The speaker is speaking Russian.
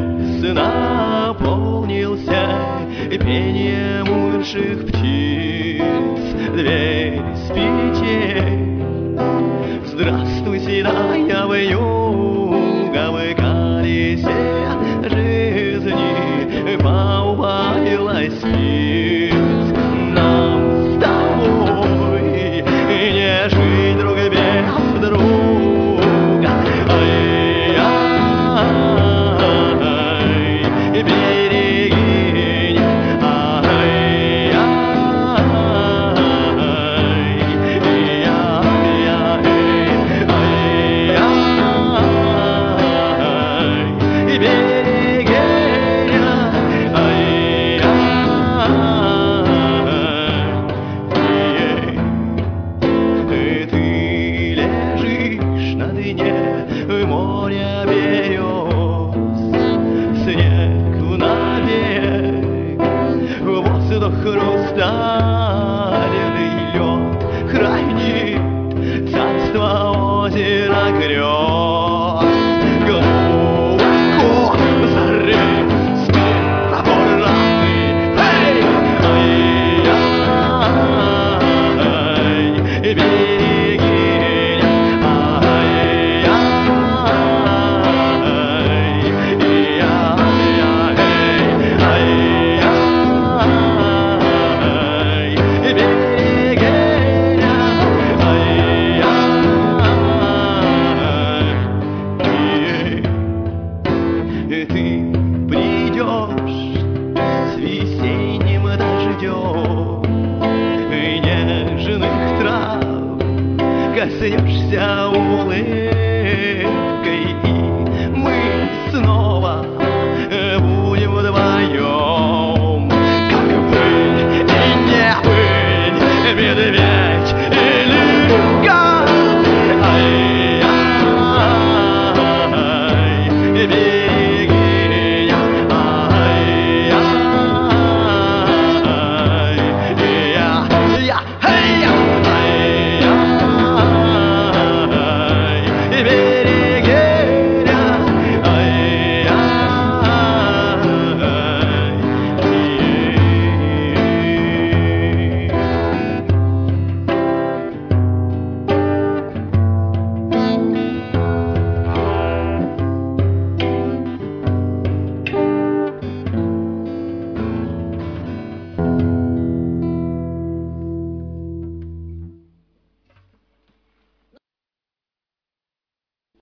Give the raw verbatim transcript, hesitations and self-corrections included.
лес наполнился пением умерших птиц. Дверь с петель здравствуй, седая вьюга, в колесе жизни поубавилась спиц. Нам с тобой не жить друг без друга. Ай-яй, берегиня, море берез, снег на берег, воздух хрустальный, лед хранит царство озера грез. Глубоко в заре спит пурпурный, эй, ай-яй, берегиня, ты придешь с весенним дождем, и нежных трав коснешься улыбкой.